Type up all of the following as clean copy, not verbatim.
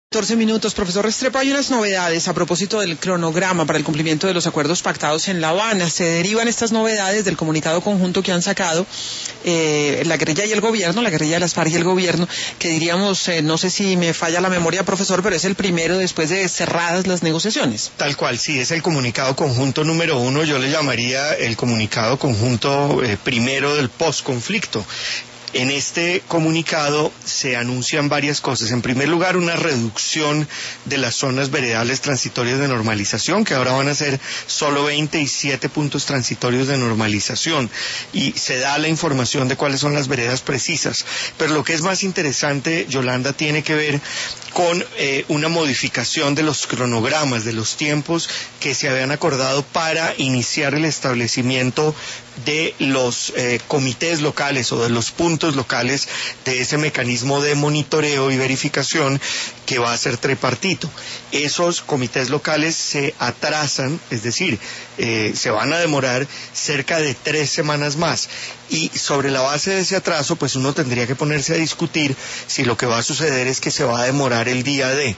14 minutos. Profesor Restrepo, hay unas novedades a propósito del cronograma para el cumplimiento de los acuerdos pactados en La Habana. Se derivan estas novedades del comunicado conjunto que han sacado la guerrilla y el gobierno, la guerrilla de las FARC y el gobierno, que diríamos, no sé si me falla la memoria, profesor, pero es el primero después de cerradas las negociaciones. Tal cual, sí, es el comunicado conjunto número 1, yo le llamaría el comunicado conjunto primero del posconflicto. En este comunicado se anuncian varias cosas. En primer lugar, una reducción de las zonas veredales transitorias de normalización, que ahora van a ser solo 27 puntos transitorios de normalización. Y se da la información de cuáles son las veredas precisas. Pero lo que es más interesante, Yolanda, tiene que ver con una modificación de los cronogramas, de los tiempos que se habían acordado para iniciar el establecimiento de los comités locales o de los puntos locales de ese mecanismo de monitoreo y verificación que va a ser tripartito. Esos comités locales se atrasan, es decir, se van a demorar cerca de 3 semanas más. Y sobre la base de ese atraso, pues uno tendría que ponerse a discutir si lo que va a suceder es que se va a demorar el día de...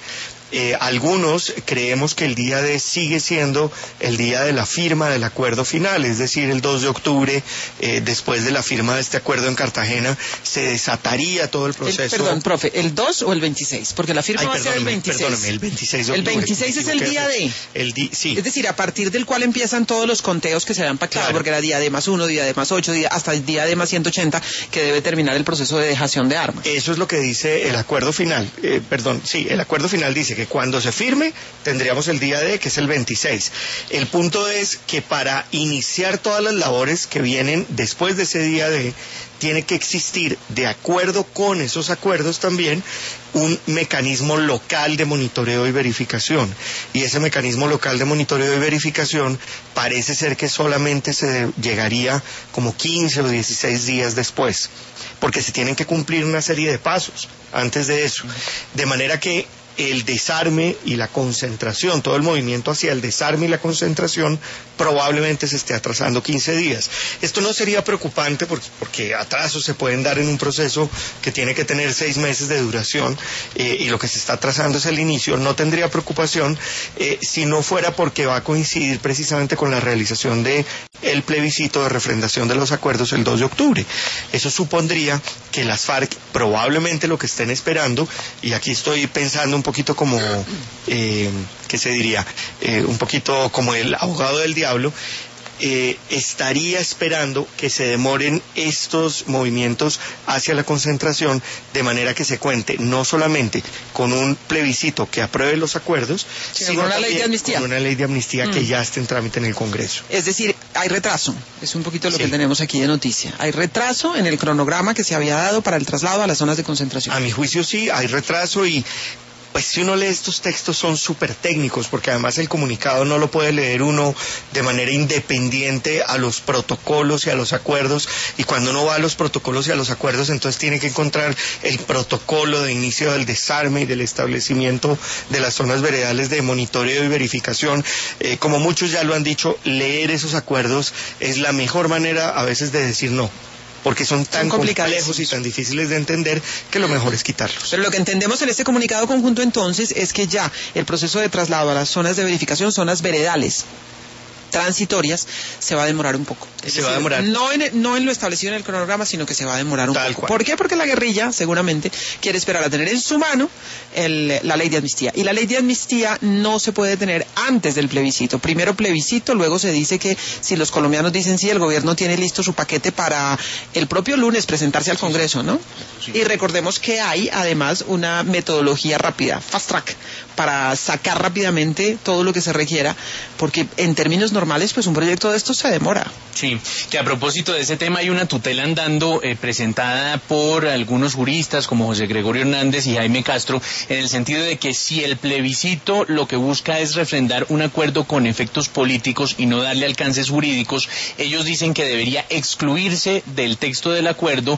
algunos creemos que el día D sigue siendo el día de la firma del acuerdo final, es decir, el 2 de octubre, después de la firma de este acuerdo en Cartagena, se desataría todo el proceso. Perdón, profe, ¿el 2 o el 26? Porque la firma va a ser el 26. Perdóname, el 26 de octubre. El 26 es el día D. Sí. Es decir, a partir del cual empiezan todos los conteos que se habían pactado, claro. Porque era día D más 1, día D más 8, hasta el día D más 180, que debe terminar el proceso de dejación de armas. Eso es lo que dice el acuerdo final. El acuerdo final dice que cuando se firme tendríamos el día D, que es el 26. El punto es que para iniciar todas las labores que vienen después de ese día D, tiene que existir, de acuerdo con esos acuerdos también, un mecanismo local de monitoreo y verificación. Y ese mecanismo local de monitoreo y verificación parece ser que solamente se llegaría como 15 o 16 días después, porque se tienen que cumplir una serie de pasos antes de eso. De manera que el desarme y la concentración, todo el movimiento hacia el desarme y la concentración probablemente se esté atrasando 15 días. Esto no sería preocupante porque atrasos se pueden dar en un proceso que tiene que tener 6 meses de duración y lo que se está atrasando es el inicio. No tendría preocupación si no fuera porque va a coincidir precisamente con la realización de el plebiscito de refrendación de los acuerdos el 2 de octubre. Eso supondría que las FARC probablemente lo que estén esperando, y aquí estoy pensando un poquito como, ¿qué se diría? Un poquito como el abogado del diablo, estaría esperando que se demoren estos movimientos hacia la concentración, de manera que se cuente no solamente con un plebiscito que apruebe los acuerdos, sino con una ley de amnistía, con una ley de amnistía que ya esté en trámite en el Congreso. Es decir, hay retraso, es un poquito lo que tenemos aquí de noticia. Hay retraso en el cronograma que se había dado para el traslado a las zonas de concentración. A mi juicio sí, hay retraso y... Pues si uno lee estos textos son súper técnicos, porque además el comunicado no lo puede leer uno de manera independiente a los protocolos y a los acuerdos, y cuando uno va a los protocolos y a los acuerdos, entonces tiene que encontrar el protocolo de inicio del desarme y del establecimiento de las zonas veredales de monitoreo y verificación. Como muchos ya lo han dicho, leer esos acuerdos es la mejor manera a veces de decir no, porque son tan complejos y tan difíciles de entender que lo mejor es quitarlos. Pero lo que entendemos en este comunicado conjunto entonces es que ya el proceso de traslado a las zonas de verificación, zonas veredales transitorias, se va a demorar un poco. Va a demorar. No en lo establecido en el cronograma, sino que se va a demorar un poco. Cual. ¿Por qué? Porque la guerrilla seguramente quiere esperar a tener en su mano la ley de amnistía. Y la ley de amnistía no se puede tener antes del plebiscito. Primero plebiscito, luego se dice que si los colombianos dicen sí, el gobierno tiene listo su paquete para el propio lunes presentarse al Congreso, ¿no? Sí. Y recordemos que hay además una metodología rápida, fast track, para sacar rápidamente todo lo que se requiera, porque en términos normales, pues un proyecto de estos se demora. Sí, que a propósito de ese tema hay una tutela andando presentada por algunos juristas como José Gregorio Hernández y Jaime Castro, en el sentido de que si el plebiscito lo que busca es refrendar un acuerdo con efectos políticos y no darle alcances jurídicos, ellos dicen que debería excluirse del texto del acuerdo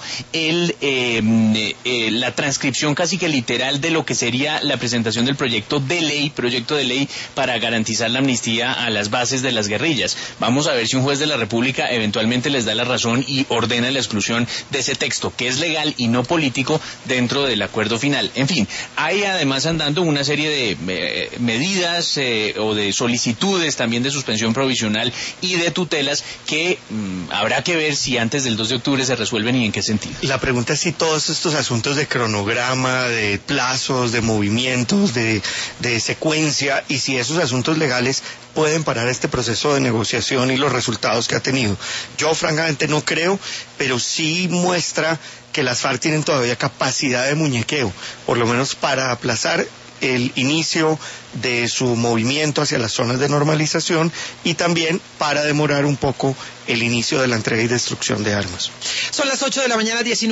la transcripción casi que literal de lo que sería la presentación del proyecto de ley para garantizar la amnistía a las bases de las guerrillas. Vamos a ver si un juez de la República eventualmente les da la razón y ordena la exclusión de ese texto, que es legal y no político, dentro del acuerdo final. En fin, hay además andando una serie de medidas o de solicitudes también de suspensión provisional y de tutelas que habrá que ver si antes del 2 de octubre se resuelven y en qué sentido. La pregunta es si todos estos asuntos de cronograma, de plazos, de movimientos, de secuencia, y si esos asuntos legales pueden parar este proceso de negociación y los resultados que ha tenido. Yo francamente no creo, pero sí muestra que las FARC tienen todavía capacidad de muñequeo, por lo menos para aplazar el inicio de su movimiento hacia las zonas de normalización y también para demorar un poco el inicio de la entrega y destrucción de armas. Son las 8 de la mañana, 19